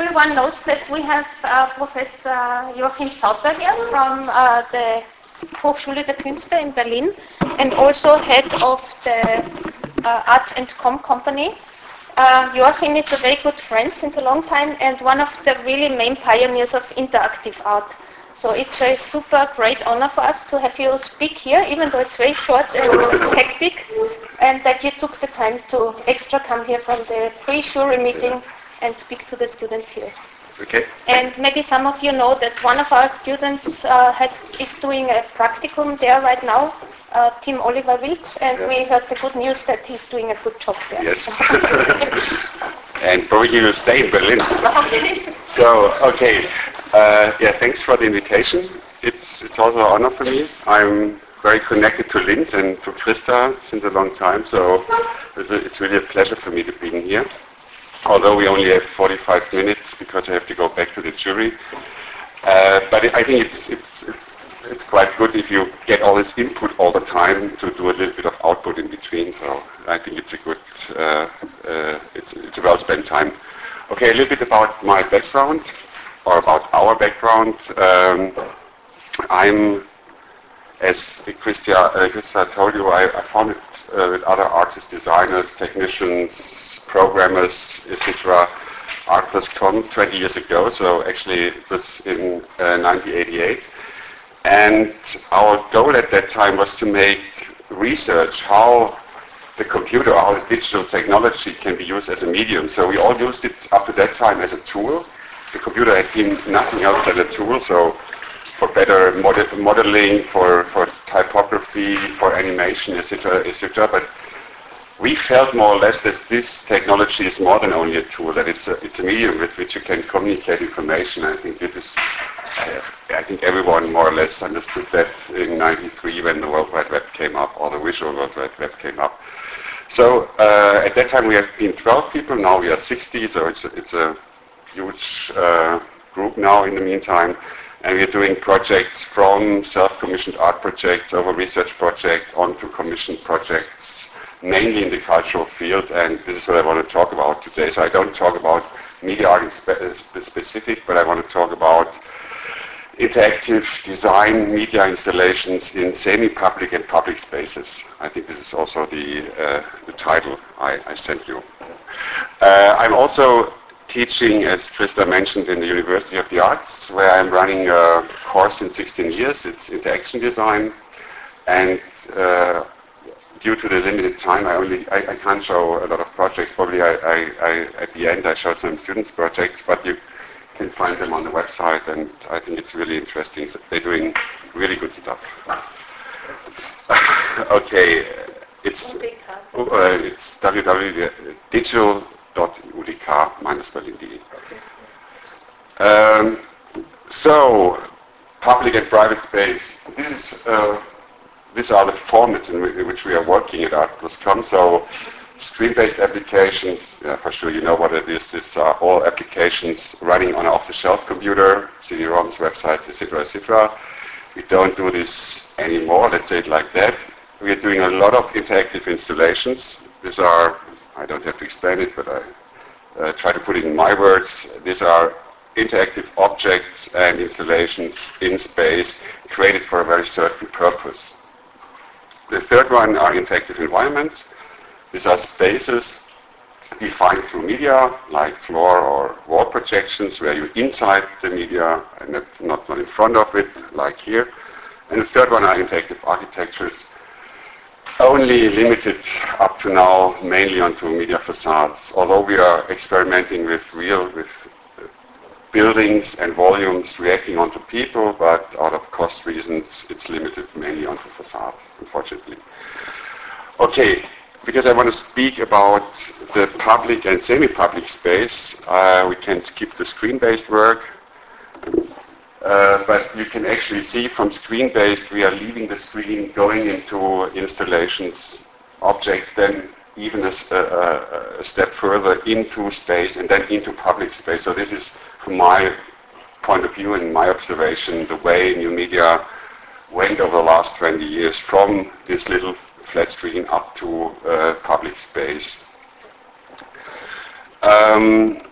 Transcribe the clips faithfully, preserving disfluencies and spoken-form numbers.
everyone knows that we have uh, Professor Joachim Sauter here from uh, the Hochschule der Künste in Berlin and also head of the uh, Art and Com company. Uh, Joachim is a very good friend since a long time and one of the really main pioneers of interactive art. So it's a super great honor for us to have you speak here, even though it's very short and hectic, and that you took the time to extra come here from the pre-jury meeting and speak to the students here. Okay. And maybe some of you know that one of our students uh, has, is doing a practicum there right now, uh, Tim Oliver Wilks, and yeah. we heard the good news that he's doing a good job there. Yes. And probably he will stay in Berlin. So, okay. Uh, yeah, thanks for the invitation. It's, it's also an honor for me. I'm very connected to Linz and to Christa since a long time, so it's, a, it's really a pleasure for me to be here. Although we only have forty-five minutes because I have to go back to the jury. Uh, but I think it's, it's, it's, it's quite good if you get all this input all the time to do a little bit of output in between. So I think it's a good, uh, uh, it's, it's a well-spent time. Okay, a little bit about my background, or about our background. Um, I'm, as Christa, uh, Christa told you, I, I founded uh, with other artists, designers, technicians, programmers, et cetera, Art plus Com twenty years ago, so actually it was in uh, nineteen eighty-eight. And our goal at that time was to make research how the computer, how the digital technology can be used as a medium. So we all used it up to that time as a tool. The computer had been nothing else than a tool, so for better model modeling, for, for typography, for animation, et cetera, et cetera. But we felt more or less that this technology is more than only a tool, that it's a, it's a medium with which you can communicate information. I think this is, I, I think everyone more or less understood that in ninety-three when the World Wide Web came up, or the Visual World Wide Web came up. So uh, at that time we have been twelve people, now we are sixty, so it's a, it's a huge uh, group now in the meantime. And we're doing projects from self-commissioned art projects over research projects onto commissioned projects, mainly in the cultural field, and this is what I want to talk about today. So I don't talk about media art in spe specific, but I want to talk about interactive design media installations in semi-public and public spaces. I think this is also the, uh, the title I, I sent you. Uh, I'm also teaching, as Christa mentioned, in the University of the Arts, where I'm running a course in sixteen years. It's interaction design, and uh, due to the limited time, I only I, I can't show a lot of projects. Probably I, I, I, at the end I show some students' projects, but you can find them on the website, and I think it's really interesting. They're doing really good stuff. Okay, it's uh, it's w w w dot digital dot u d k dash berlin dot d e. Um, so, public and private space. This is. Uh, These are the formats in which we are working at Art plus Com. So screen-based applications, yeah, for sure you know what it is. These are all applications running on an off-the-shelf computer, C D ROMs, websites, et cetera, et cetera. We don't do this anymore, let's say it like that. We are doing a lot of interactive installations. These are, I don't have to explain it, but I uh, try to put it in my words. These are interactive objects and installations in space created for a very certain purpose. The third one are interactive environments. These are spaces defined through media, like floor or wall projections, where you're inside the media and not, not in front of it, like here. And the third one are interactive architectures, only limited up to now mainly onto media facades, although we are experimenting with real, with buildings and volumes reacting onto people, but out of cost reasons it's limited mainly onto facades, unfortunately. Okay, because I want to speak about the public and semi-public space, uh, we can skip the screen-based work, uh, but you can actually see from screen-based we are leaving the screen, going into installations, objects, then even a, a, a step further into space and then into public space. So this is, from my point of view and my observation, the way new media went over the last twenty years from this little flat screen up to uh, public space. Um,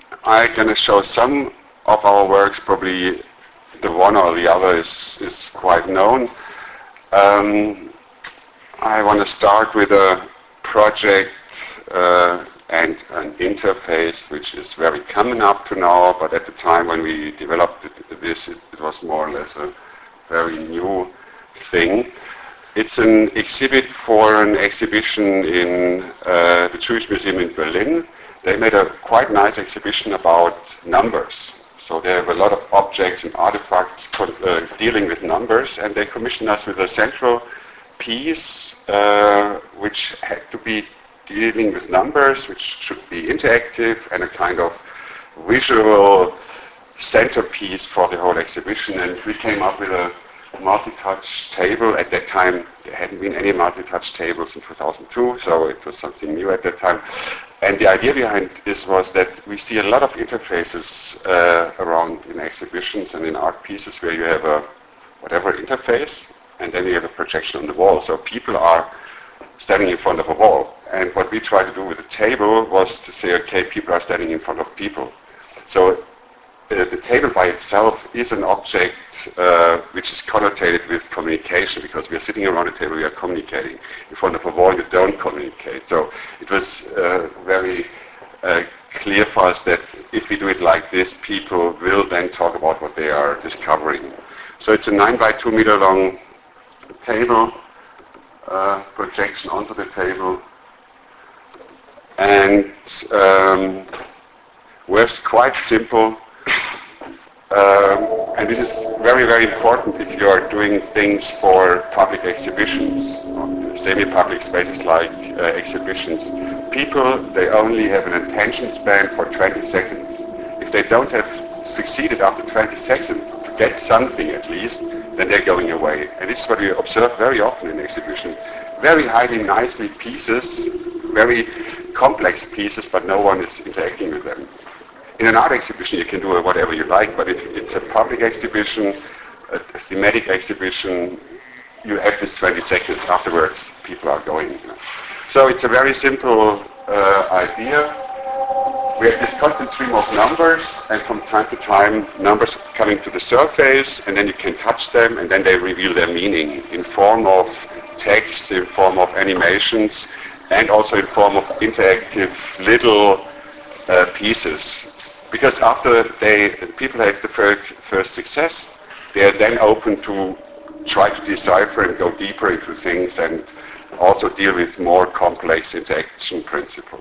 I'm going to show some of our works. Probably the one or the other is, is quite known. Um, I want to start with a project uh, and an interface which is very common up to now, but at the time when we developed it, this, it, it was more or less a very new thing. It's an exhibit for an exhibition in uh, the Jewish Museum in Berlin. They made a quite nice exhibition about numbers. So they have a lot of objects and artifacts uh, dealing with numbers, and they commissioned us with a central piece uh, which had to be dealing with numbers, which should be interactive and a kind of visual centerpiece for the whole exhibition. And we came up with a multi-touch table. At that time there hadn't been any multi-touch tables in two thousand two, so it was something new at that time. And the idea behind this was that we see a lot of interfaces uh, around in exhibitions and in art pieces where you have a whatever interface and then you have a projection on the wall. So people are standing in front of a wall. And what we tried to do with the table was to say, okay, people are standing in front of people. So uh, the table by itself is an object uh, which is connotated with communication, because we are sitting around a table, we are communicating. In front of a wall, you don't communicate. So it was uh, very uh, clear for us that if we do it like this, people will then talk about what they are discovering. So it's a nine by two meter long table, uh, projection onto the table, and um, works quite simple. Um, and this is very, very important if you are doing things for public exhibitions, or semi-public spaces like uh, exhibitions. People, they only have an attention span for twenty seconds. If they don't have succeeded after twenty seconds to get something at least, then they're going away. And this is what we observe very often in exhibition. Very highly, nicely pieces, very complex pieces, but no one is interacting with them. In an art exhibition, you can do whatever you like, but if it's a public exhibition, a thematic exhibition, you have this twenty seconds. Afterwards, people are going. So it's a very simple uh, idea. We have this constant stream of numbers, and from time to time, numbers coming to the surface, and then you can touch them, and then they reveal their meaning in form of text, in form of animations, and also in form of interactive little uh, pieces. Because after they, people have the first, first success, they are then open to try to decipher and go deeper into things and also deal with more complex interaction principles.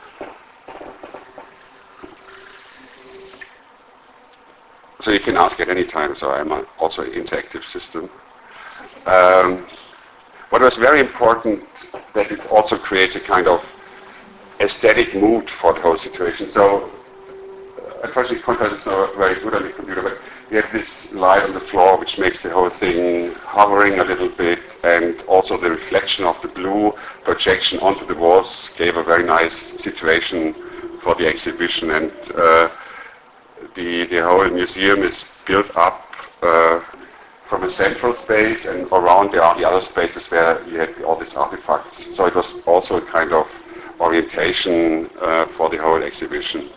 So you can ask at any time, so I'm a, also an interactive system. Um, what was very important, that it also creates a kind of aesthetic mood for the whole situation. So unfortunately, contrast is not very good on the computer, but we have this light on the floor which makes the whole thing hovering a little bit, and also the reflection of the blue projection onto the walls gave a very nice situation for the exhibition. And uh, the, the whole museum is built up uh, from a central space, and around there are the other spaces where you had all these artifacts. So it was also a kind of orientation uh, for the whole exhibition.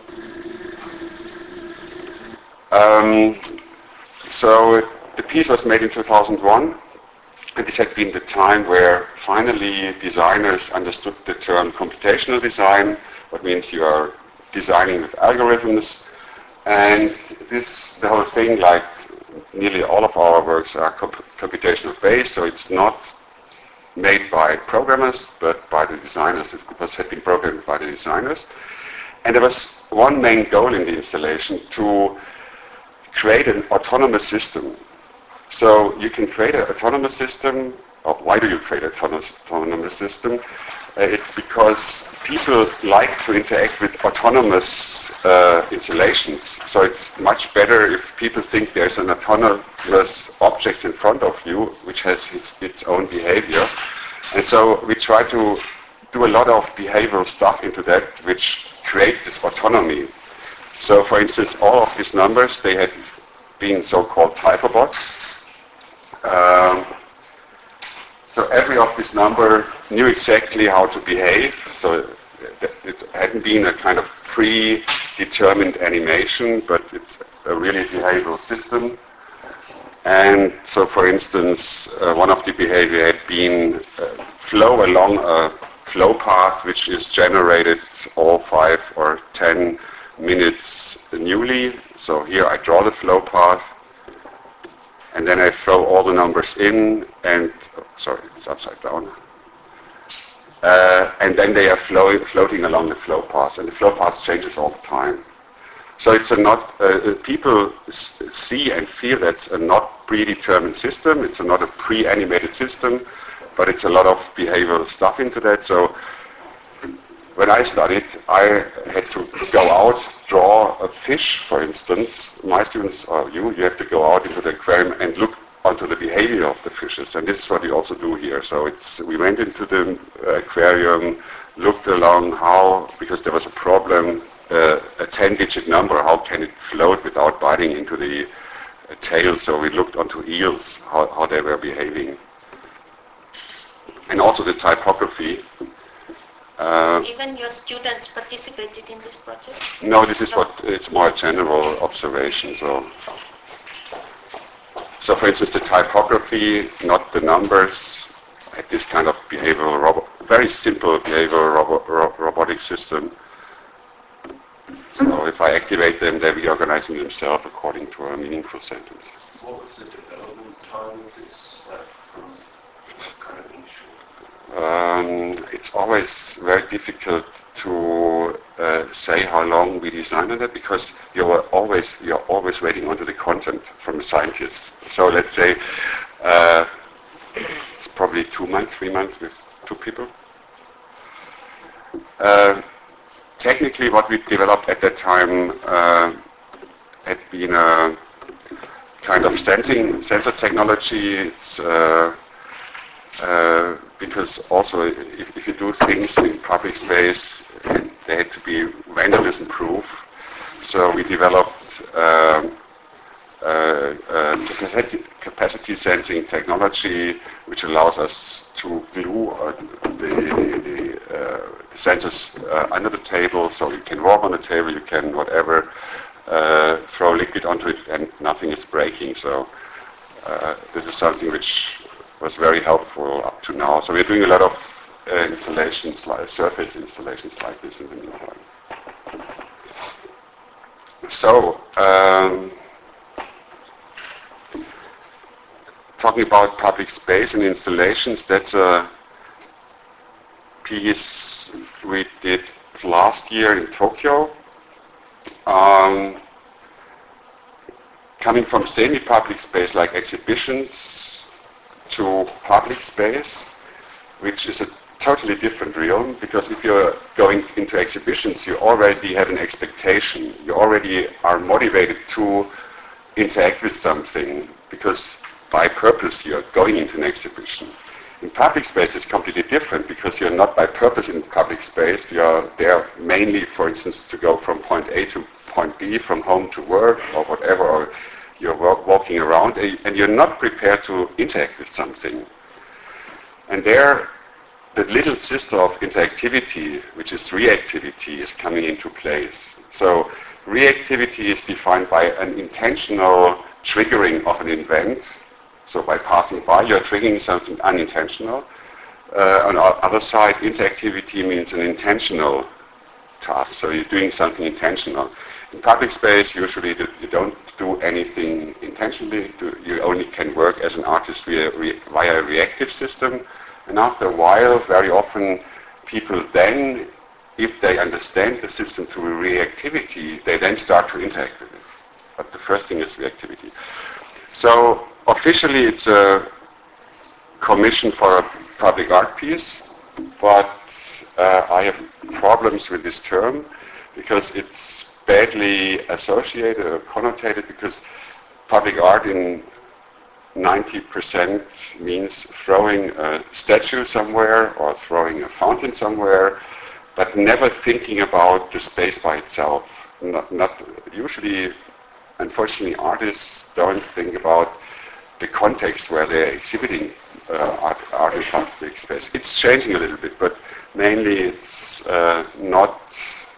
Um, so the piece was made in two thousand one, and this had been the time where finally designers understood the term computational design, what means you are designing with algorithms. And this, the whole thing, like nearly all of our works, are comp- computational based, so it's not made by programmers, but by the designers. It was had been programmed by the designers. And there was one main goal in the installation, to create an autonomous system. So you can create an autonomous system. Or why do you create an autonomous, autonomous system? Uh, it's because people like to interact with autonomous uh, installations. So it's much better if people think there's an autonomous object in front of you which has its, its own behavior. And so we try to do a lot of behavioral stuff into that which creates this autonomy. So for instance, all of these numbers, they had been so-called typobots. Um, so every of this number knew exactly how to behave. So it hadn't been a kind of pre determined animation, but it's a really behavioral system. And so, for instance, uh, one of the behavior had been uh, flow along a flow path which is generated all five or ten minutes newly. So here I draw the flow path, and then I throw all the numbers in, and oh, sorry, it's upside down. Uh, and then they are flow, floating along the flow path, and the flow path changes all the time. So it's a not, uh, people s- see and feel that's a not predetermined system, it's a not a pre-animated system, but it's a lot of behavioral stuff into that. So when I studied, I had to go out, draw a fish, for instance. My students, or you, you have to go out into the aquarium and look onto the behavior of the fishes, and this is what we also do here. So it's, we went into the aquarium, looked along how, because there was a problem, uh, a ten-digit number, how can it float without biting into the uh, tail? So we looked onto eels, how, how they were behaving. And also the typography. Uh, Even your students participated in this project? No, this is what, it's more a general observation. So, so for instance, the typography, not the numbers, had this kind of behavioral, robo- very simple behavioral robo- ro- robotic system. So if I activate them, they're reorganizing themselves according to a meaningful sentence. What was the development time of this uh, kind of issue? Um, it's always very difficult to uh, say how long we designed on it, because you're always you're always waiting onto the content from the scientists. So let's say uh, it's probably two months, three months with two people. Uh, technically, what we developed at that time uh, had been a kind of sensing sensor technology. It's uh, uh, because also if, if you do things in public space, they had to be vandalism proof. So we developed um, uh, uh, capacity, capacity sensing technology, which allows us to glue uh, the, the, uh, the sensors uh, under the table, so you can walk on the table, you can whatever, uh, throw liquid onto it, and nothing is breaking. So uh, this is something which was very helpful up to now. So we're doing a lot of uh, installations, like surface installations like this in the meantime. So, um, talking about public space and installations, that's a piece we did last year in Tokyo. Um, coming from semi-public space like exhibitions to public space, which is a totally different realm, because if you're going into exhibitions, you already have an expectation. You already are motivated to interact with something, because by purpose you're going into an exhibition. In public space it's completely different, because you're not by purpose in public space. You're there mainly, for instance, to go from point A to point B, from home to work or whatever, or you're walking around and you're not prepared to interact with something. And there, the little sister of interactivity, which is reactivity, is coming into place. So reactivity is defined by an intentional triggering of an event. So by passing by, you're triggering something unintentional. Uh, on the other side, interactivity means an intentional task. So you're doing something intentional. In public space, usually you don't do anything intentionally. You only can work as an artist via, via a reactive system. And after a while, very often, people then, if they understand the system to reactivity, they then start to interact with it. But the first thing is reactivity. So officially, it's a commission for a public art piece, but uh, I have problems with this term because it's badly associated or connotated, because public art in ninety percent means throwing a statue somewhere or throwing a fountain somewhere, but never thinking about the space by itself. Not, not usually, unfortunately, artists don't think about the context where they're exhibiting uh, art, art in public space. It's changing a little bit, but mainly it's uh, not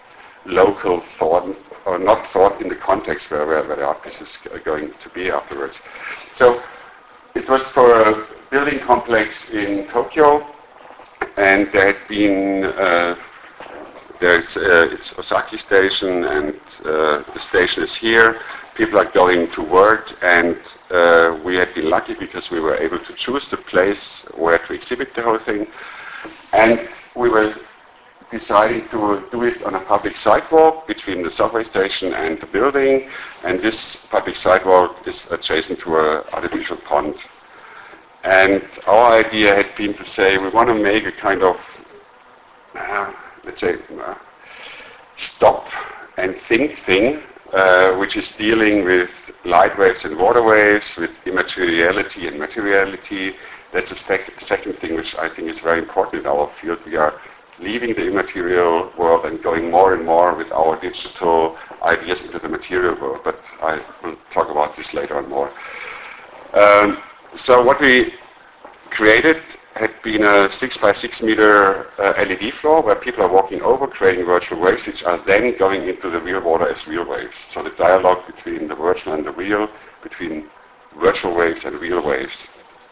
local thought, or not thought in the context where, where, where the art piece is going to be afterwards. So it was for a building complex in Tokyo, and there had been, uh, there's, uh, it's Osaki Station, and uh, the station is here. People are going to work, and uh, we had been lucky because we were able to choose the place where to exhibit the whole thing. And we were deciding to do it on a public sidewalk between the subway station and the building, and this public sidewalk is adjacent to an artificial pond. And our idea had been to say we want to make a kind of, uh, let's say, uh, stop and think thing, uh, which is dealing with light waves and water waves, with immateriality and materiality. That's the sec- second thing which I think is very important in our field. We are leaving the immaterial world and going more and more with our digital ideas into the material world. But I will talk about this later on more. Um, so what we created had been a six by six meter uh, L E D floor where people are walking over, creating virtual waves, which are then going into the real water as real waves. So the dialogue between the virtual and the real, between virtual waves and real waves.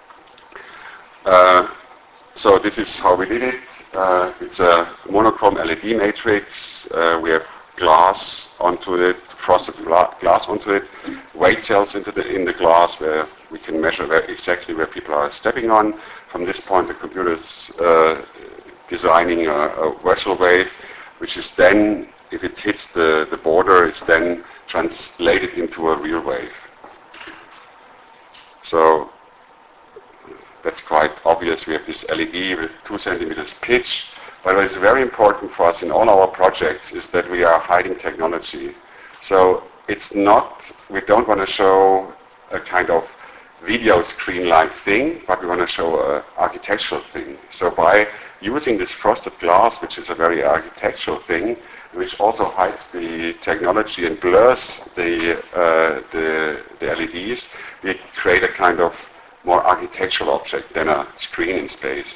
Uh, so this is how we did it. Uh, it's a monochrome L E D matrix. Uh, we have glass onto it, frosted gla- glass onto it, weight cells into the, in the glass where we can measure where exactly where people are stepping on. From this point, the computer is uh, designing a, a virtual wave, which is then, if it hits the, the border, it's then translated into a real wave. So that's quite obvious. We have this L E D with two centimeters pitch. But what is very important for us in all our projects is that we are hiding technology. So it's not, we don't want to show a kind of video screen-like thing, but we want to show an architectural thing. So by using this frosted glass, which is a very architectural thing, which also hides the technology and blurs the, uh, the, the L E Ds, we create a kind of more architectural object than a screen in space.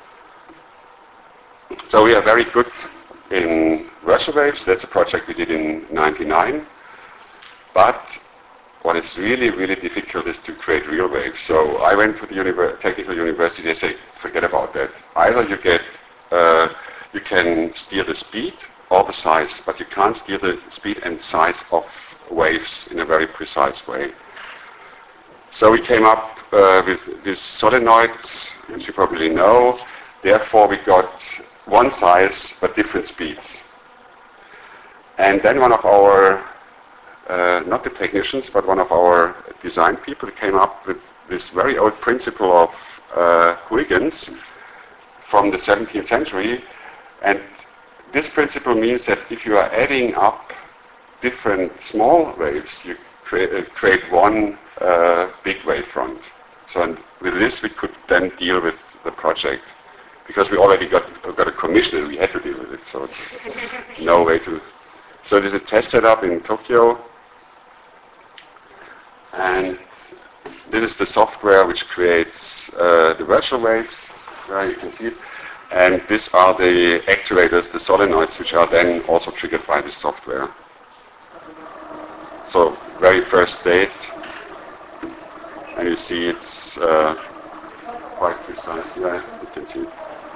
So we are very good in virtual waves. That's a project we did in ninety-nine. But what is really, really difficult is to create real waves. So I went to the univer- technical university. They say, forget about that. Either you get, uh, you can steer the speed or the size, but you can't steer the speed and size of waves in a very precise way. So we came up uh, with these solenoids, which you probably know. Therefore, we got one size but different speeds. And then one of our, uh, not the technicians, but one of our design people came up with this very old principle of uh, Huygens from the seventeenth century. And this principle means that if you are adding up different small waves, you create, uh, create one uh, big wavefront. So and with this we could then deal with the project. Because we already got, got a commission and we had to deal with it, so it's no way to... So there's a test setup in Tokyo, and this is the software which creates uh, the virtual waves, where you can see it, and these are the actuators, the solenoids, which are then also triggered by this software. So very first state, and you see it's uh, quite precise, yeah, you can see it.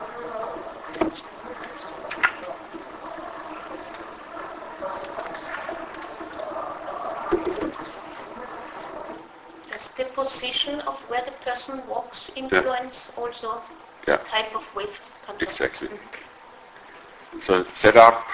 Does the position of where the person walks influence yeah. also yeah. the type of wave that comes Exactly. Mm-hmm. So set up,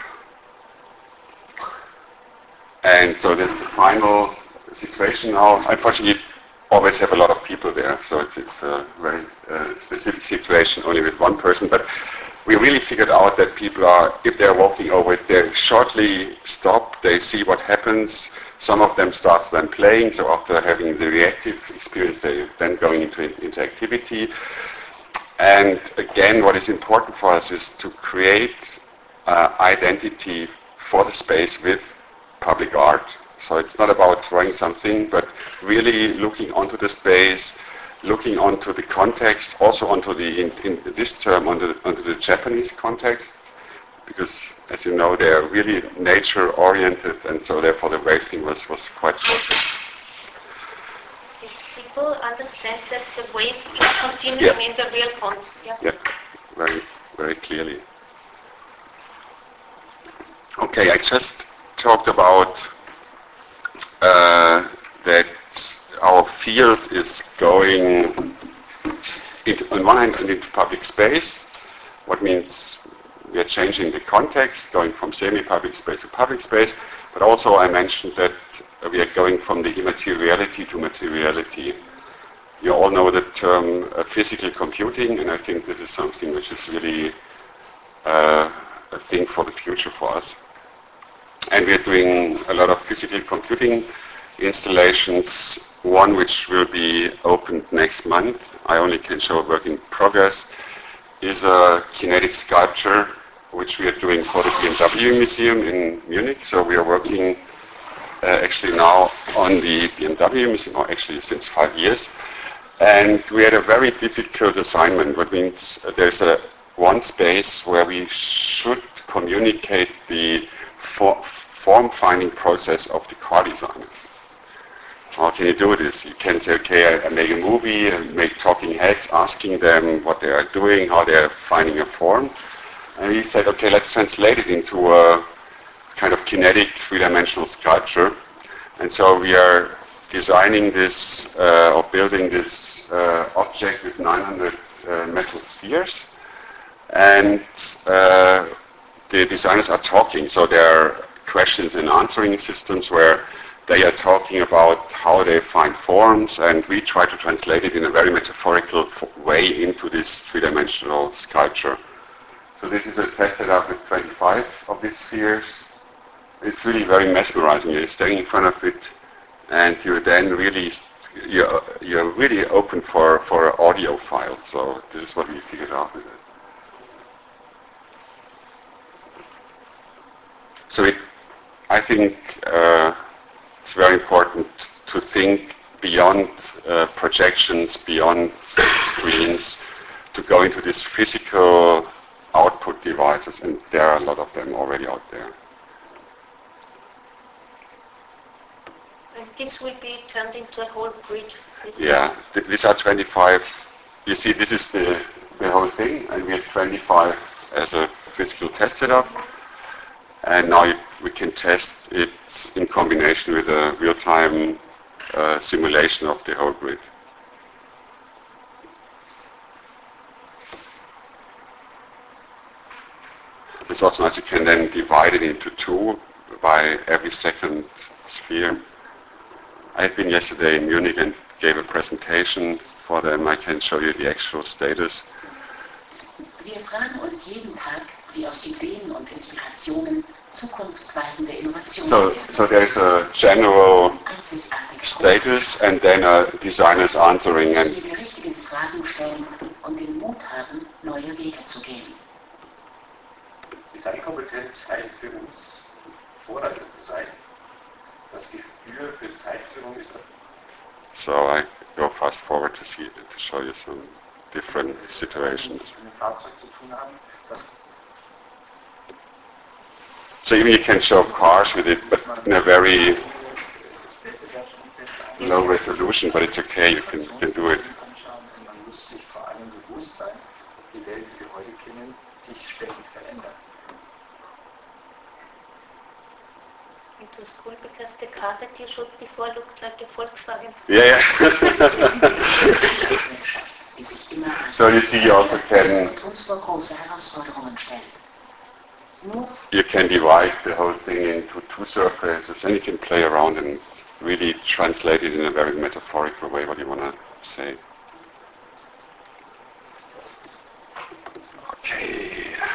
and so that's the final situation now. Unfortunately, always have a lot of people there, so it's, it's a very uh, specific situation only with one person. But we really figured out that people are, if they're walking over it, they shortly stop, they see what happens. Some of them start then playing, so after having the reactive experience, they then going into interactivity. And again, what is important for us is to create uh, identity for the space with public art. So it's not about throwing something, but really looking onto the space, looking onto the context, also onto the, in, in this term, onto the, onto the Japanese context, because as you know, they are really nature-oriented, and so therefore the wave thing was, was quite perfect. Did people understand that the wave is continuing yeah. in the real pond? Yeah. yeah, very, very clearly. Okay, I just talked about uh, that our field is going into, on one hand into public space, what means we are changing the context, going from semi-public space to public space, but also I mentioned that we are going from the immateriality to materiality. You all know the term uh, physical computing, and I think this is something which is really uh, a thing for the future for us. And we're doing a lot of physical computing installations, one which will be opened next month. I only can show a work in progress, is a kinetic sculpture which we are doing for the B M W Museum in Munich. So we are working uh, actually now on the B M W Museum, or actually since five years. And we had a very difficult assignment, which means uh, there's a one space where we should communicate the for form-finding process of the car designers. How can you do this? You can say, okay, I, I make a movie, I make talking heads, asking them what they are doing, how they are finding a form. And we said, okay, let's translate it into a kind of kinetic three-dimensional sculpture. And so we are designing this, uh, or building this uh, object with nine hundred uh, metal spheres. And uh, the designers are talking, so there are questions and answering systems where they are talking about how they find forms, and we try to translate it in a very metaphorical way into this three-dimensional sculpture. So this is a test setup with twenty-five of these spheres. It's really very mesmerizing. You're standing in front of it, and you're then really you're, you're really open for for an audio file. So this is what we figured out with it. So it, I think uh, it's very important to think beyond uh, projections, beyond screens, to go into these physical output devices, and there are a lot of them already out there. And this will be turned into a whole grid. Yeah, th these are twenty-five. You see, this is the, the whole thing, and we have twenty-five as a physical test setup. And now we can test it in combination with a real-time uh, simulation of the whole grid. It's also nice, you can then divide it into two by every second sphere. I've been yesterday in Munich and gave a presentation for them. I can show you the actual status. Wir fragen uns jeden Tag, wie aus Ideen und Inspirationen zukunftsweisende Innovationen So, so there's a general status and then a designer's answering. And die richtigen Fragen stellen und den Mut haben, neue Wege zu gehen. Designkompetenz heißt für uns, Vorreiter zu sein. Das Gespür für Zeitführung ist da. So I go fast forward to see to show you some different situations. Mit dem Fahrzeug zu tun haben, das So even you can show cars with it, but in a very low resolution, but it's okay, you can, you can do it. Man muss sich vor allem bewusst sein, dass die Welt, die wir heute kennen, sich ständig verändert. It was cool because the car that you showed before looked like a Volkswagen. Yeah, yeah. So you see, you also can, uns vor große Herausforderungen stellt. you can divide the whole thing into two surfaces, and you can play around and really translate it in a very metaphorical way, what you want to say. Okay.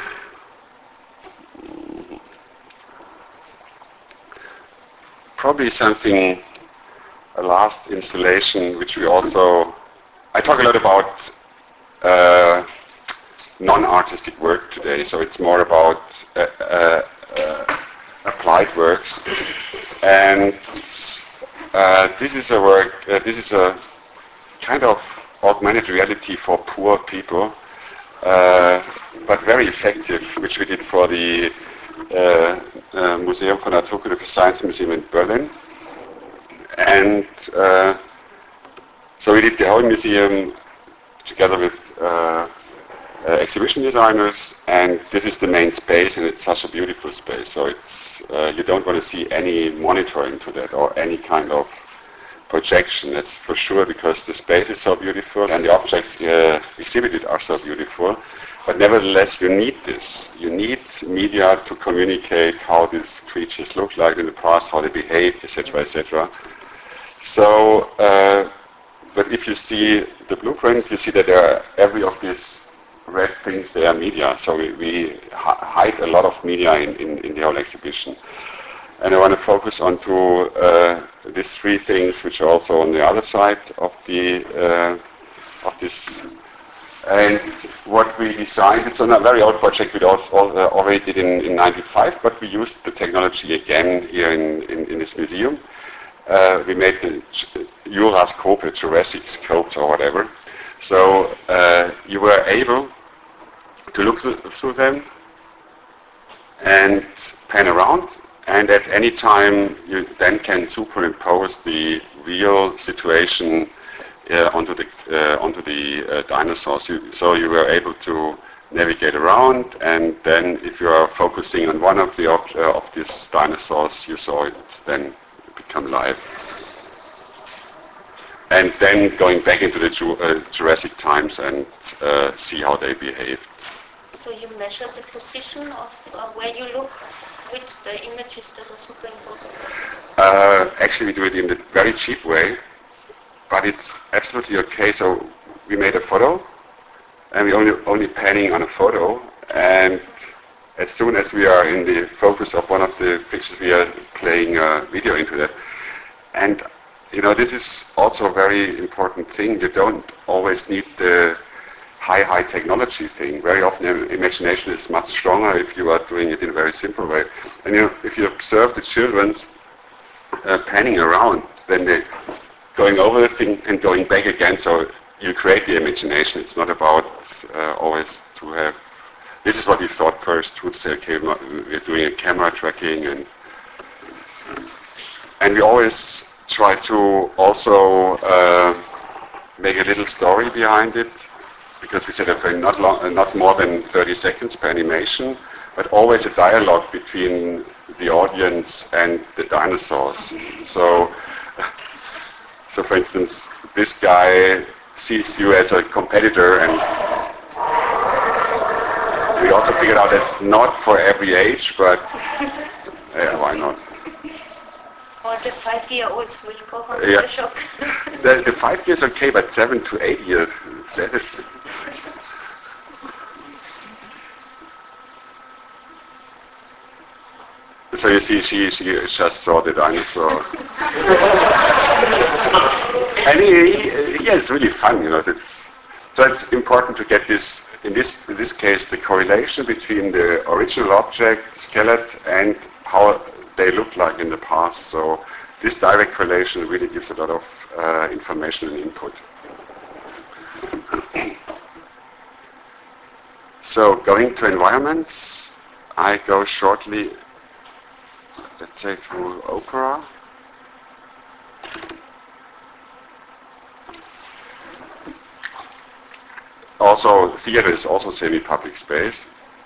Probably something, a last installation, which we also, I talk a lot about uh, non-artistic work today, so it's more about uh, uh, uh, applied works. And uh, this is a work, uh, this is a kind of augmented reality for poor people, uh, but very effective, which we did for the uh, uh, Museum for Naturkunde Science Museum in Berlin. And uh, so we did the whole museum together with uh, uh, exhibition designers, and this is the main space, and it's such a beautiful space. So it's uh, you don't want to see any monitoring to that or any kind of projection. That's for sure, because the space is so beautiful and the objects uh, exhibited are so beautiful. But nevertheless, you need this. You need media to communicate how these creatures look like in the past, how they behave, et cetera, et cetera. So, uh, but if you see the blueprint, you see that there are every of these red things, they are media. So we, we hide a lot of media in, in, in the whole exhibition. And I want to focus on to uh, these three things, which are also on the other side of the uh, of this. And what we designed, it's on a very old project we also, uh, already did in, in ninety-five, but we used the technology again here in, in, in this museum. Uh, we made the Jurascope, Jurassic scopes or whatever. So uh, you were able to look through them and pan around, and at any time you then can superimpose the real situation uh, onto the uh, onto the uh, dinosaurs. You, so you were able to navigate around, and then if you are focusing on one of the uh, of these dinosaurs, you saw it then become live. And then going back into the Ju uh, Jurassic times and uh, see how they behaved. So you measure the position of uh, where you look with the images that are superimposed? Uh, actually, we do it in a very cheap way, but it's absolutely okay. So we made a photo, and we only only panning on a photo, and as soon as we are in the focus of one of the pictures, we are playing a video into that. And you know, this is also a very important thing. You don't always need the high, high technology thing. Very often imagination is much stronger if you are doing it in a very simple way. And you know, if you observe the children uh, panning around, then they're going over the thing and going back again, so you create the imagination. It's not about uh, always to have, this is what we thought first, would say, okay, we're doing a camera tracking, and and we always try to also uh, make a little story behind it, because we said, okay, not long, uh, not more than thirty seconds per animation, but always a dialogue between the audience and the dinosaurs. So, so for instance, this guy sees you as a competitor, and we also figured out that's not for every age, but yeah, why not? Or the five-year-olds will go home yeah. to shock. the, the five years okay, but seven to eight years, that is. So you see, she she just saw the dinosaur, and he, he, yeah, it's really fun, you know. It's, so it's important to get this. In this in this case, the correlation between the original object, skeleton, and how they looked like in the past. So this direct correlation really gives a lot of uh, information and input. So going to environments, I go shortly, let's say, through Opera. Also, theater is also semi-public space.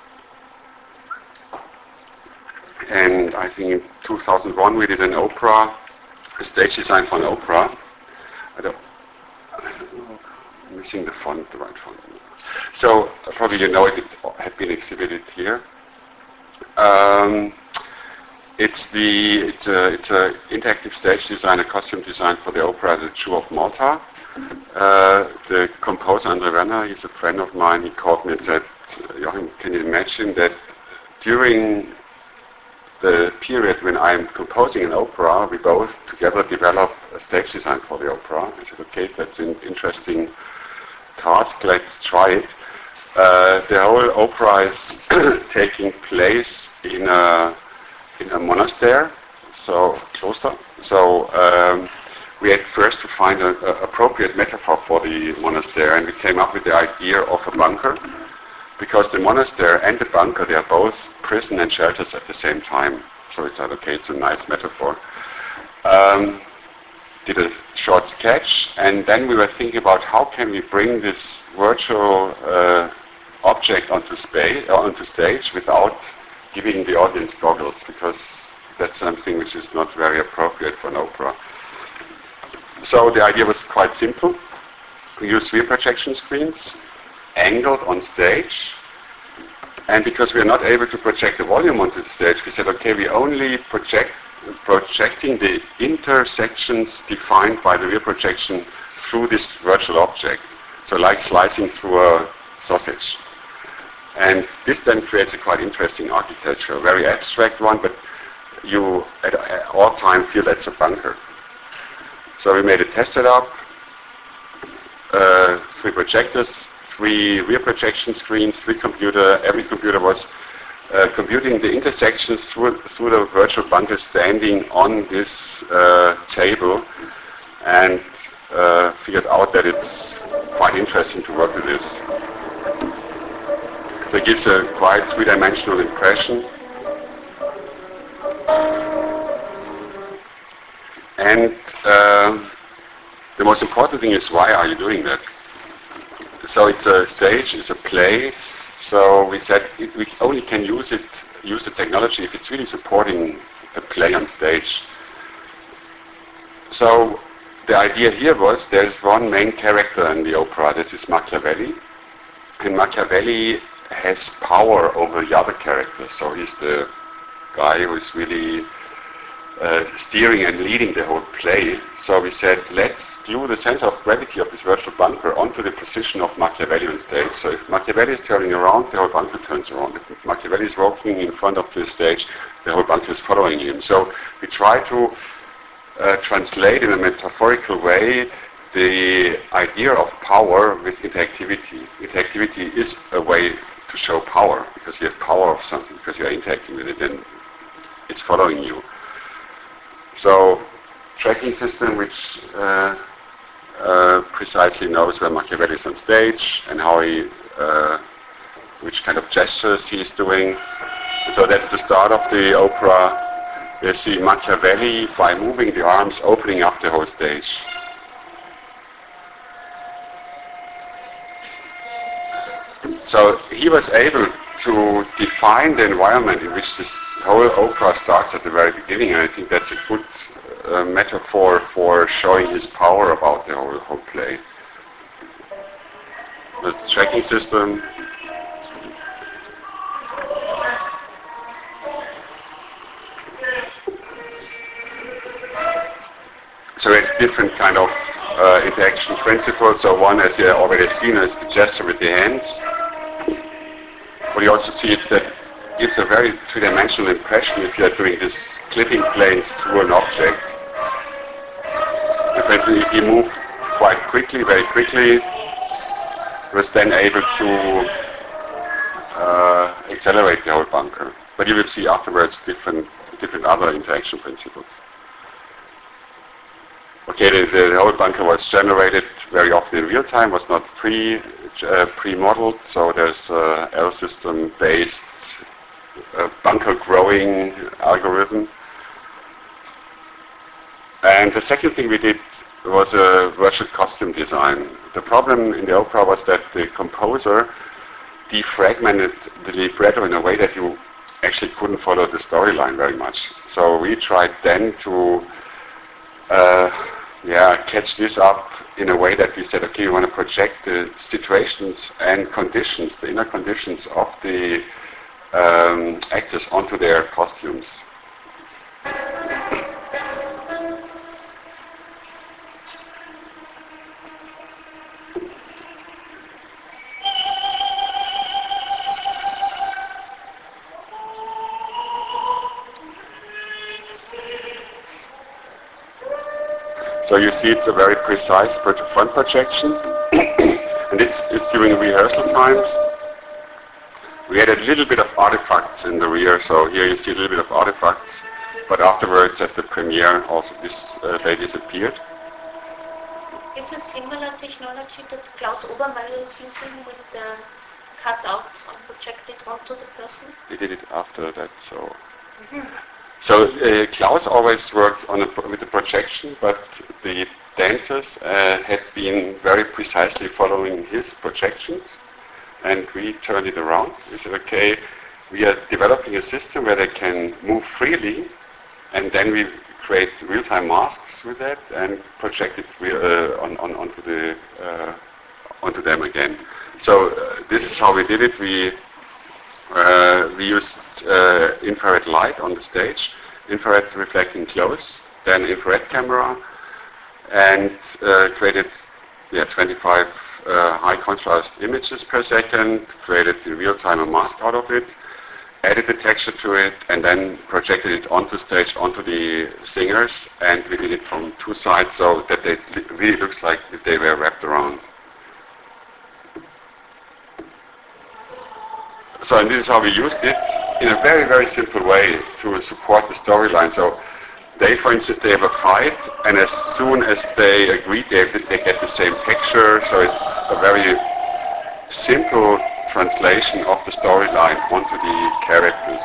And I think in two thousand one we did an opera, a stage design for an opera. I don't, I'm missing the font, the right font. So uh, probably you know it, it had been exhibited here. Um, it's the it's a it's a interactive stage design, a costume design for the opera The Jew of Malta. Uh, the composer Andre Werner, he's a friend of mine. He called me and said, Joachim, can you imagine that during the period when I'm composing an opera, we both together develop a stage design for the opera. I said, okay, that's an interesting task, let's try it. Uh, the whole opera is taking place in a, in a monastery, so cloister. So um, we had first to find an appropriate metaphor for the monastery, and we came up with the idea of a bunker. because the monastery and the bunker, they are both prison and shelters at the same time. So it's like, okay, it's a nice metaphor. Um, did a short sketch, and then we were thinking about how can we bring this virtual uh, object onto, space, onto stage without giving the audience goggles, because that's something which is not very appropriate for an opera. So the idea was quite simple. We used rear projection screens, angled on stage, and because we are not able to project the volume onto the stage, we said, okay, we only project projecting the intersections defined by the rear projection through this virtual object. So like slicing through a sausage. And this then creates a quite interesting architecture, a very abstract one, but you at, at all time feel that's a bunker. So we made a test setup, uh, three projectors, three rear projection screens, three computer. Every computer was uh, computing the intersections through, through the virtual bunker standing on this uh, table, and uh, figured out that it's quite interesting to work with this. So it gives a quite three-dimensional impression. And uh, the most important thing is, why are you doing that? So it's a stage, it's a play. So we said it, we only can use it, use the technology if it's really supporting a play on stage. So the idea here was there's one main character in the opera. This is Machiavelli, and Machiavelli has power over the other characters. So he's the guy who is really uh, steering and leading the whole play. So we said, let's glue the center of gravity of this virtual bunker onto the position of Machiavelli on stage. So if Machiavelli is turning around, the whole bunker turns around. If Machiavelli is walking in front of the stage, the whole bunker is following him. So we try to uh, translate in a metaphorical way the idea of power with interactivity. Interactivity is a way to show power, because you have power of something, because you are interacting with it and it's following you. So tracking system which uh, uh, precisely knows where Machiavelli is on stage and how he, uh, which kind of gestures he is doing. And so that's the start of the opera. You see Machiavelli, by moving the arms, opening up the whole stage. So he was able to define the environment in which this whole opera starts at the very beginning, and I think that's a good uh, metaphor for showing his power about the whole, whole play. The tracking system. So it's different kind of uh, interaction principles. So one, as you have already seen, is the gesture with the hands. What you also see is that it gives a very three-dimensional impression if you are doing this clipping planes through an object. And for instance, if you move quite quickly, very quickly, it was then able to uh, accelerate the whole bunker. But you will see afterwards different, different other interaction principles. Okay, the, the whole bunker was generated very often in real time, was not pre uh, pre-modeled, so there's a L system based uh, bunker growing algorithm. And the second thing we did was a virtual costume design. The problem in the opera was that the composer defragmented the libretto in a way that you actually couldn't follow the storyline very much. So we tried then to uh, yeah, catch this up in a way that we said, okay, we want to project the situations and conditions, the inner conditions of the um, actors onto their costumes. So you see it's a very precise front projection, and this is during rehearsal times. We had a little bit of artifacts in the rear, so here you see a little bit of artifacts, but afterwards at the premiere also this, uh, they disappeared. Is this a similar technology that Klaus Obermeier is using with the cut out and project it onto the person? We did it after that, so. Mm-hmm. So uh, Klaus always worked on a, with the projection, but the dancers uh, had been very precisely following his projections, and we turned it around. We said, okay, we are developing a system where they can move freely, and then we create real-time masks with that and project it uh, on, on, onto the uh, onto them again. So uh, this is how we did it. We uh, we used uh, infrared light on the stage, infrared reflecting close, then infrared camera, and uh, created yeah twenty-five uh, high contrast images per second. Created in real time a mask out of it. Added the texture to it, and then projected it onto stage, onto the singers, and we did it from two sides so that it really looks like if they were wrapped around. So and this is how we used it in a very, very simple way to support the storyline. So they, for instance, they have a fight, and as soon as they agree, they, they get the same texture, so it's a very simple translation of the storyline onto the characters.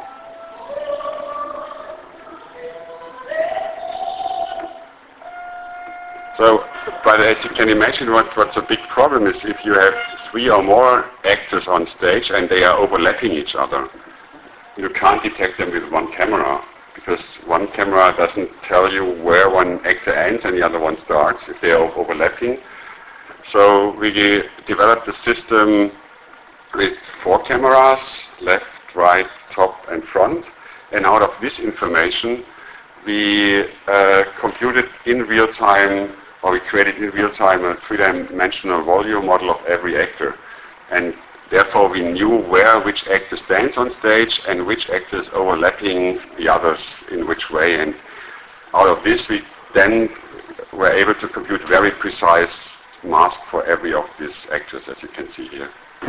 So, but as you can imagine, what, what's a big problem is if you have three or more actors on stage and they are overlapping each other. You can't detect them with one camera, because one camera doesn't tell you where one actor ends and the other one starts if they are overlapping. So we developed a system with four cameras, left, right, top and front, and out of this information we uh, computed in real time, or we created in real time a three-dimensional volume model of every actor, and therefore we knew where which actor stands on stage and which actor is overlapping the others in which way, and out of this we then were able to compute very precise masks for every of these actors, as you can see here.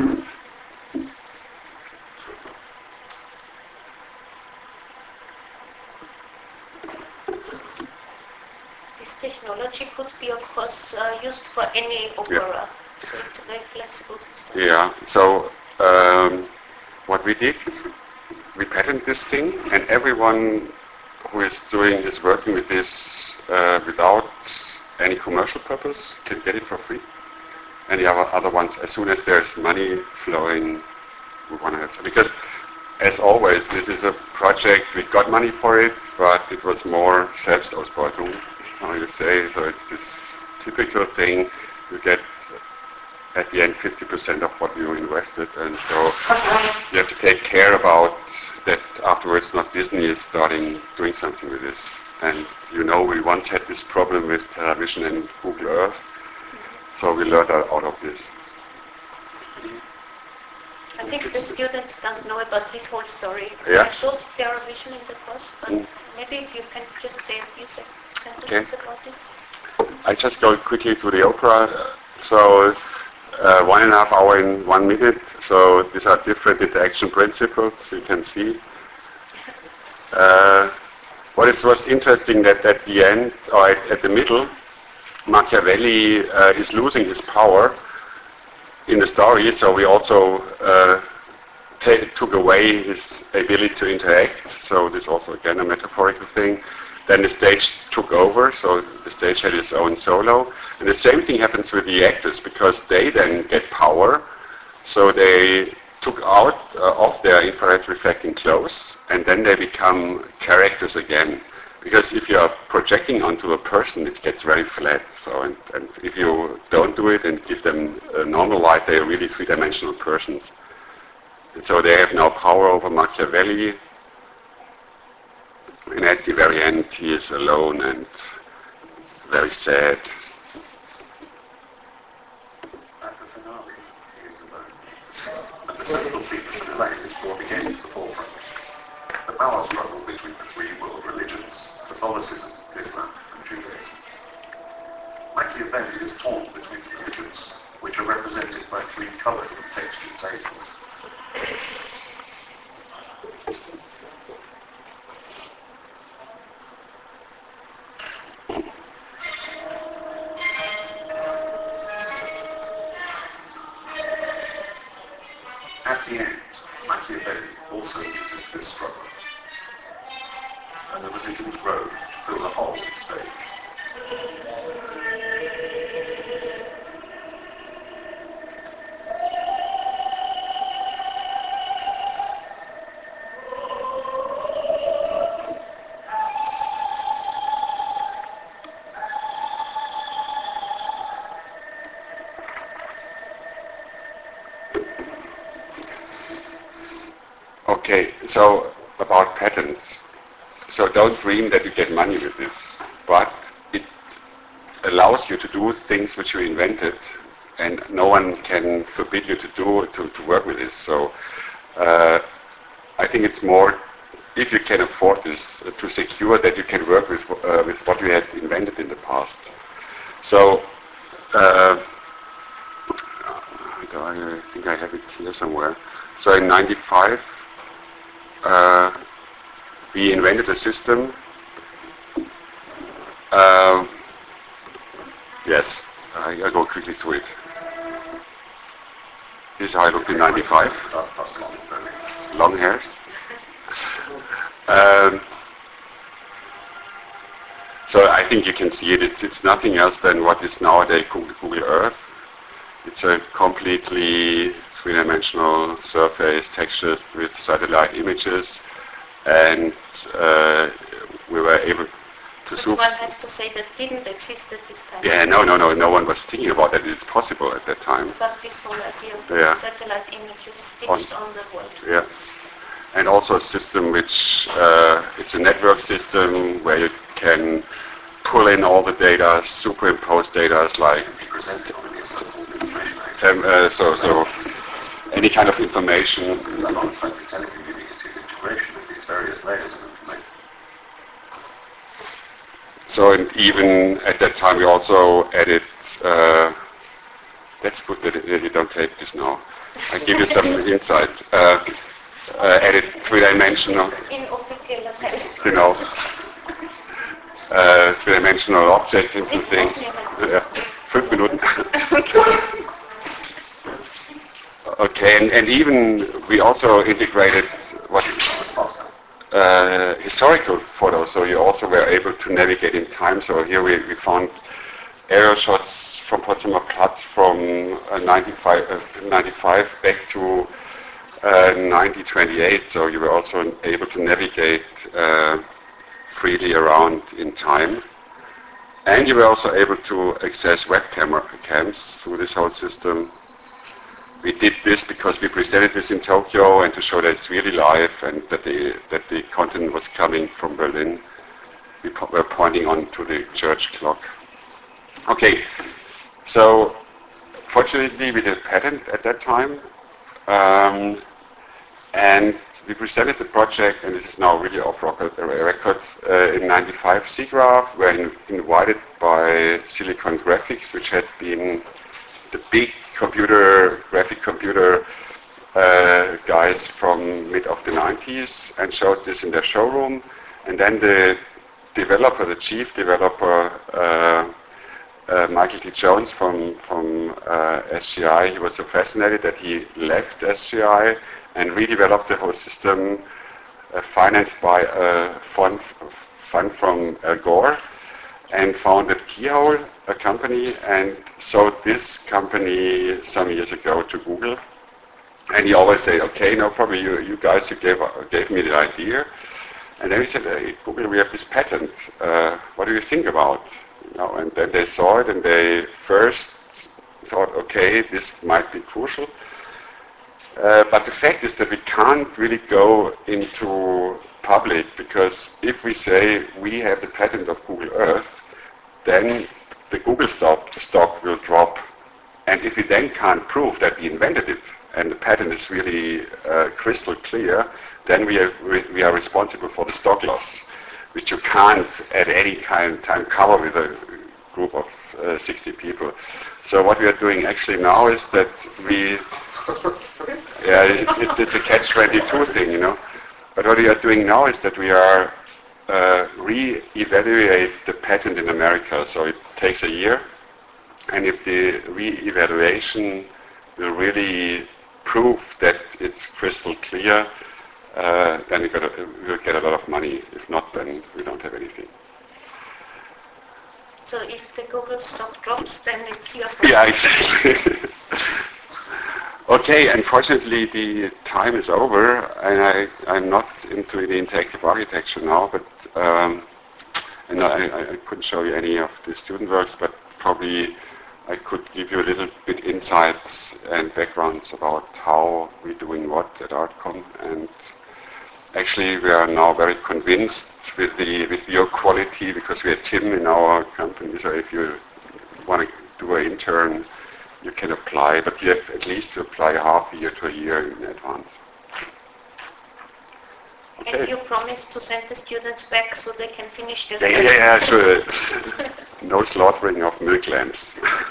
This technology could be, of course, uh, used for any opera. Yeah. So it's a very flexible system. Yeah. So um, what we did, we patented this thing, and everyone who is doing is working with this uh, without any commercial purpose can get it for free. And the other, other ones, as soon as there's money flowing, we want to have some. Because, as always, this is a project, we got money for it, but it was more Selbstausbeutung, how you say. So it's this typical thing, you get at the end fifty percent of what you invested, and so you have to take care about that afterwards. Not Disney is starting doing something with this. And you know, we once had this problem with television and Google Earth, so we learned out of this. I think the students don't know about this whole story. Yeah. I showed their vision in the course, but mm. maybe if you can just say a few sentences okay. about it. I just go quickly to the opera. So uh, one and a half hour in one minute. So these are different interaction principles, you can see. Uh, what is was interesting that at the end, or at, at the middle, Machiavelli uh, is losing his power in the story, so we also uh, t- took away his ability to interact, so this is also again a metaphorical thing. Then the stage took over, so the stage had its own solo, and the same thing happens with the actors, because they then get power, so they took out uh, of their infrared reflecting clothes, and then they become characters again. Because if you are projecting onto a person, it gets very flat. So, and, and if you don't do it and give them a normal light, they are really three-dimensional persons. And so they have no power over Machiavelli. And at the very end, he is alone and very sad. At the finale, he is alone. And the central theme of the play is brought again to the forefront. The power struggle between the three world religions, Catholicism, Islam, and Judaism. Machiavelli is torn between the religions, which are represented by three coloured and textured tables. Okay, so about patents. So don't dream that you get money with this, but it allows you to do things which you invented, and no one can forbid you to do to, to work with this. So uh, I think it's more, if you can afford this, uh, to secure that you can work with uh, with what you had invented in the past. So uh, I think I have it here somewhere. So in ninety-five, uh, we invented a system. Uh, yes, I, I go quickly through it. This is how I looked in ninety-five. Long hairs. Um, so I think you can see it. It's, it's nothing else than what is nowadays Google, Google Earth. It's a completely three-dimensional surface textured with satellite images, and uh, we were able to But zoom. one has to say that didn't exist at this time. Yeah, no, no, no, no one was thinking about that. It's possible at that time. But this whole idea of Yeah. satellite images On- stitched on, the world. Yeah. And also a system which, uh, it's a network system where you can pull in all the data, superimpose data like, Be presented with this sort of information um, uh, so, so any kind of information. alongside the telecommunicative integration of these various layers of information. So and even at that time we also added, uh, that's good that that you don't take this now. I give you some insights. Uh, uh, added three-dimensional, Inoffizielle Teil. you know, uh, three-dimensional object into things. Ja, fünf Minuten. Okay, and, and even we also integrated what uh, historical photos, so you also were able to navigate in time. So here we, we found aerial shots from Potsdamer Platz from uh, ninety-five, uh, ninety-five back to uh, nineteen twenty-eight, so you were also able to navigate uh, freely around in time. And you were also able to access web camera cams through this whole system. We did this because we presented this in Tokyo and to show that it's really live and that the, that the content was coming from Berlin. We po- were pointing on to the church clock. Okay, so fortunately we did a patent at that time. Um, and we presented the project, and this is now really off record, uh, records, uh, in ninety-five. SIGGRAPH were in, invited by Silicon Graphics, which had been the big computer, graphic computer uh, guys from mid of the nineties, and showed this in their showroom. And then the developer, the chief developer, uh, uh, Michael T. Jones from, from uh, S G I, he was so fascinated that he left S G I and redeveloped the whole system, uh, financed by a fund, fund from Al Gore, and founded Keyhole, a company, and sold this company some years ago to Google. And he always said, okay, no problem, you, you guys you gave, gave me the idea. And then he said, hey, Google, we have this patent. Uh, what do you think about? You know, and then they saw it, and they first thought, okay, this might be crucial. Uh, but the fact is that we can't really go into public, because if we say we have the patent of Google Earth, then the Google stock, stock will drop. And if we then can't prove that we invented it, and the patent is really uh, crystal clear, then we are, we, we are responsible for the stock loss, which you can't at any kind time cover with a group of uh, sixty people. So what we are doing actually now is that we, yeah, it, it's, it's a catch twenty-two thing, you know. But what we are doing now is that we are uh, re-evaluate the patent in America. So it takes a year, and if the re-evaluation will really prove that it's crystal clear, uh, then we got a, we'll get a lot of money. If not, then we don't have anything. So if the Google stock drops, then it's your fault. Yeah, exactly. Okay, unfortunately the time is over, and I, I'm not into the interactive architecture now, but um, and I, I couldn't show you any of the student works, but probably I could give you a little bit insights and backgrounds about how we're doing what at Artcom, and actually we are now very convinced with the with your quality because we have Tim in our company. So if you want to do an intern, you can apply, but you have at least to apply half a year to a year in advance. Okay. And you promise to send the students back so they can finish this. Yeah, yeah, yeah, sure. No slaughtering of milk lambs.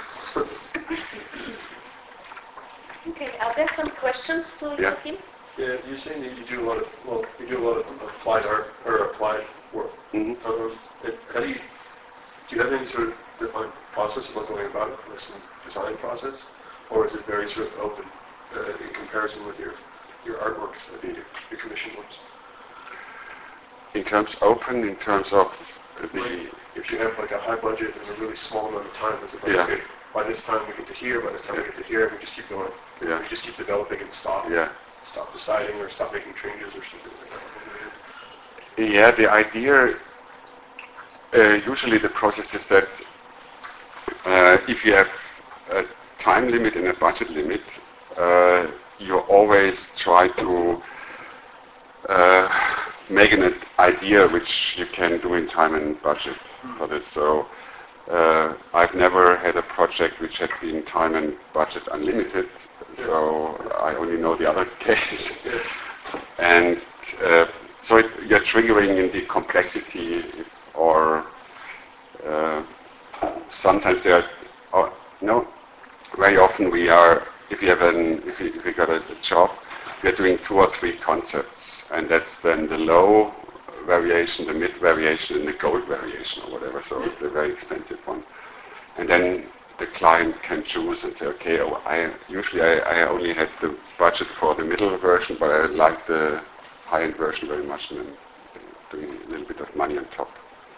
Okay, are there some questions to Yeah. Joachim? Yeah, you're saying that you do a lot of, well, you do a lot of applied art, or applied work. Mm-hmm. Um, how do you, do you have any sort of defined process about going about it, like some design process? Or is it very sort of open uh, in comparison with your, your artworks, uh, your, your commissioned ones? In terms open, in terms of the... If you have like a high budget and a really small amount of time, is it like, Yeah. okay, by this time we get to here, by this time we get to here, and we just keep going. Yeah. We just keep developing and stop. Yeah. Stop deciding or stop making changes or something like that. Yeah, the idea, uh, usually the process is that uh, if you have a time limit and a budget limit, uh, you always try to uh, make an idea which you can do in time and budget for this. So uh, I've never had a project which had been time and budget unlimited, so I only know the other case. And uh, so it, you're triggering in the complexity, or uh, sometimes there are, or, no, very often we are, if you have an, if you, if you got a, a job, we are doing two or three concepts, and that's then the low variation, the mid variation, and the gold variation, or whatever, so the very expensive one. And then the client can choose and say, okay, oh, I usually I, I only had the budget for the middle version, but I like the high-end version very much, and then doing a little bit of money on top.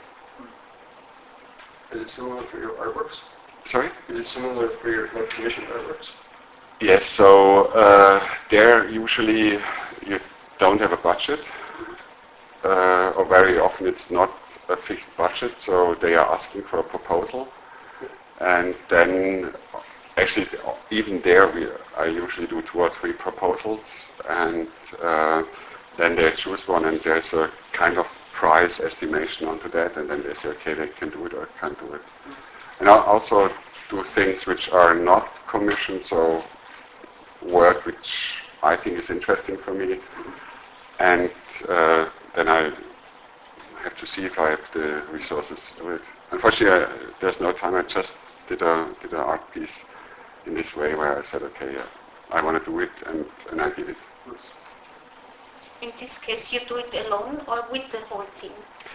Is it similar for your artworks? Sorry? Is it similar for your like, commissioned artworks? Yes, so uh, there usually you don't have a budget, uh, or very often it's not a fixed budget, so they are asking for a proposal. And then, actually, even there, we, I usually do two or three proposals, and uh, then they choose one, and there's a kind of price estimation onto that, and then they say, okay, they can do it or can't do it. And I also do things which are not commissioned, so work which I think is interesting for me, and uh, then I have to see if I have the resources to do it. Unfortunately, I, there's no time. I just did a did an art piece in this way where I said, okay, yeah, I want to do it, and, and I did it. In this case, you do it alone or with the whole team?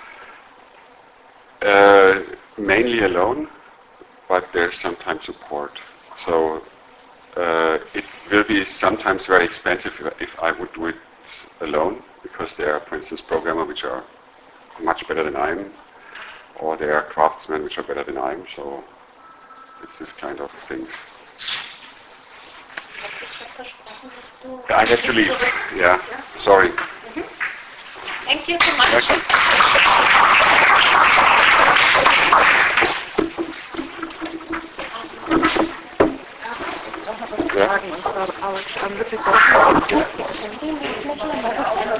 Uh, mainly alone, but there's sometimes support. So uh, it will be sometimes very expensive if I would do it alone, because there are, for instance, programmers which are much better than I am, or there are craftsmen which are better than I am, so it's this kind of thing. I have to leave. Yeah, sorry. Mm-hmm. Thank you so much. Yeah. Fragen, und zwar, Alex, I'm looking for